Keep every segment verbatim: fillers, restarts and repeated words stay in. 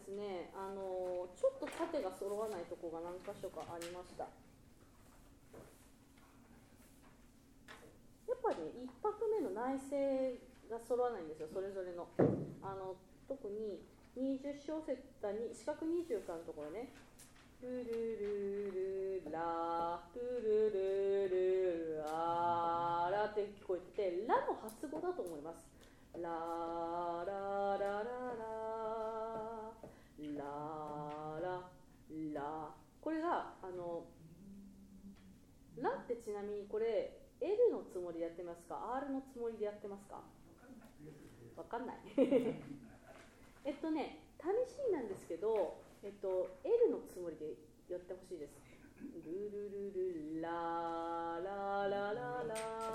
ですね、あのちょっと縦が揃わないところが何箇所かありました。やっぱり、ね、いっぱくめの内声が揃わないんですよ、それぞれの。あの特ににじゅう小節に四角にじゅうからのところね、ルルルルラルルルルララって聞こえてて、ラの発語だと思います。ララララララララ、これがあのラってちなみにこれ L のつもりでやってますか R のつもりでやってますか？わかんないえっとね、試しになんですけど、えっと、L のつもりでやってほしいです。ルルルルラララララ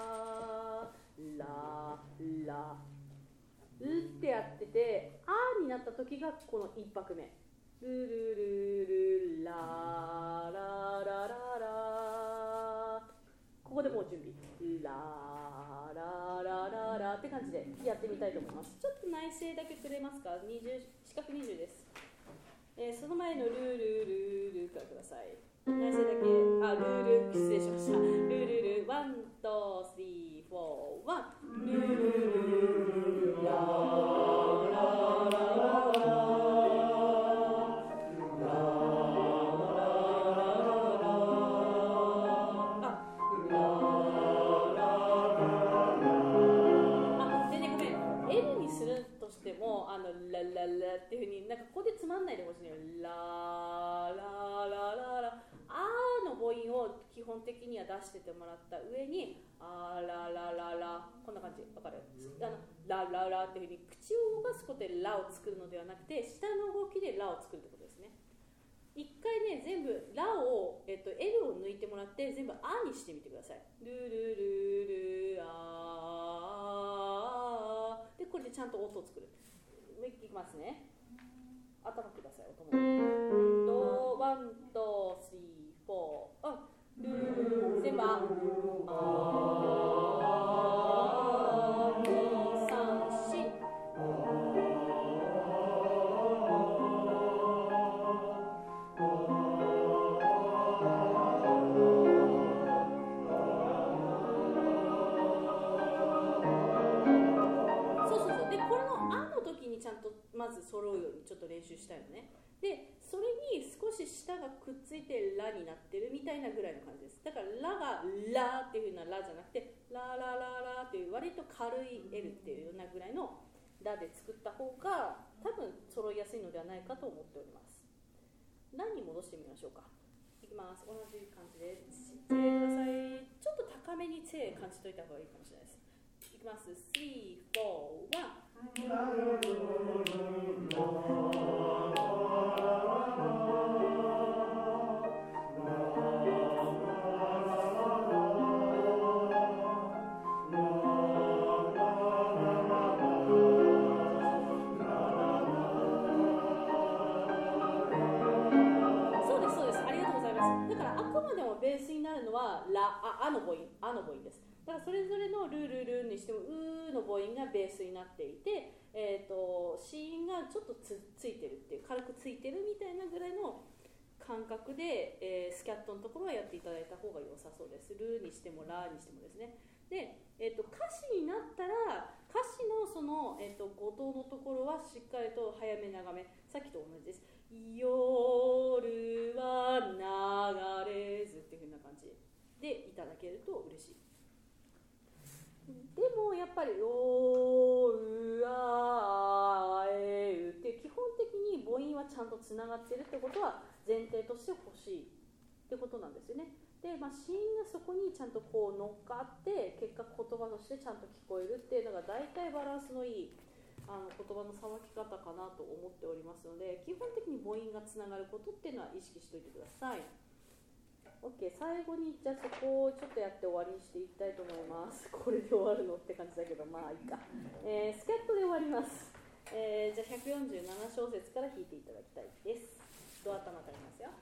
ララルってやってて、あーになった時がこのいっぱくめ。ルルルルラララララ、ここでもう準備。ラララララって感じでやってみたいと思います。ちょっと内声だけくれますか？にじゅう、四角にじゅうです。えー、その前のルールルルからください。内声だけ、あ、ルール、失礼しました。ルールル、ワン、トー、スリー、フォー、ワン。ルールル、ラララララ。でもあのラララっていう風になんかここでつまんないでほしいのよ。ラララララ、あーの母音を基本的には出しててもらった上にあーララララ、こんな感じ、わかる？あのラララっていう風に口を動かすことでラを作るのではなくて、下の動きでラを作るってことですね。一回ね、全部ラを、えっと、L を抜いてもらって全部あにしてみてください。ルルルルあーで、これでちゃんと音を作る。いきますね。頭ください、音も。ドワン、ドー、スリー、フォー、あ、ルー、全部あ。あ、に、さん、し。ちゃんとまず揃うようにちょっと練習したいのね。で、それに少し舌がくっついてラになってるみたいなぐらいの感じです。だからラがラっていう風なラじゃなくて、ララララっていう割と軽い L っていうようなぐらいのラで作った方が多分揃いやすいのではないかと思っております。ラに戻してみましょうか。いきます。同じ感じでチェください。ちょっと高めにチェ感じといた方がいいかもしれないです。いきます。スリー、フォー、ワン。そうです、そうです。ありがとうございます。だからあくまでもベースになるのはラ、あ、あの母音、あの母音です。だからそれぞれのルールルにしてもうーの母音がベースになっていて、えーと、子音がちょっと つ, ついてるっていう、軽くついてるみたいなぐらいの感覚で、えー、スキャットのところはやっていただいた方が良さそうです。ルーにしてもラーにしてもですね。で、えーと、歌詞になったら歌詞のその、えーと、語頭のところはしっかりと早め長め、さっきと同じです。夜は流れずっていう風な感じでいただけると嬉しい。でもやっぱりおうあえうって基本的に母音はちゃんとつながっているってことは前提として欲しいってことなんですよね。で、まあ、子音がそこにちゃんとこう乗っかって結果言葉としてちゃんと聞こえるっていうのが大体バランスのいいあの言葉のさばき方かなと思っておりますので、基本的に母音がつながることっていうのは意識しておいてください。OK、最後にじゃあそこをちょっとやって終わりにしていきたいと思います。これで終わるのって感じだけど、まあいいか。えー、スキャットで終わります。えー、じゃあひゃくよんじゅうなな小節から弾いていただきたいです。ドア頭からいきますよ。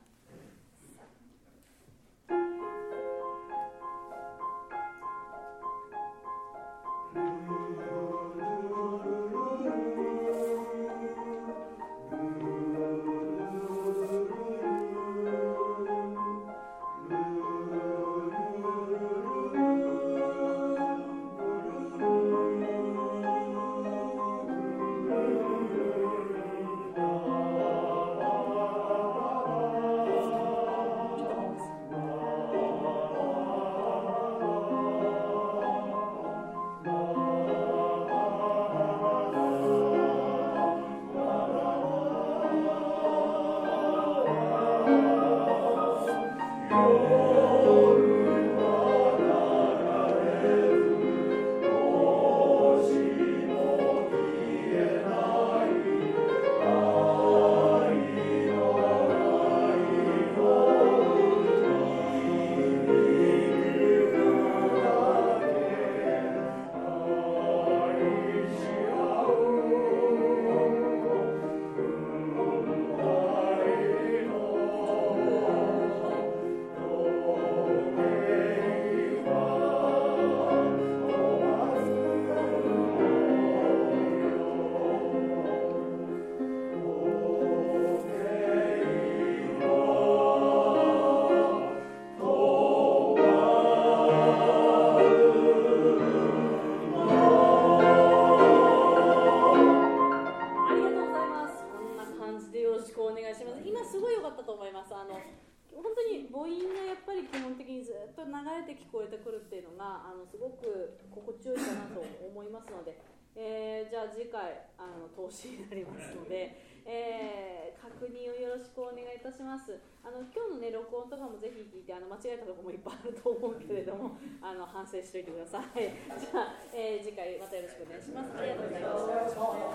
あの本当に母音がやっぱり基本的にずっと流れて聞こえてくるっていうのがあのすごく心地よいかなと思いますので、えー、じゃあ次回あの投資になりますので、えー、確認をよろしくお願いいたします。あの今日のね録音とかもぜひ聞いて、あの間違えたところもいっぱいあると思うけれどもあの反省しておいてください。じゃあ、えー、次回またよろしくお願いします。ありがとうございました。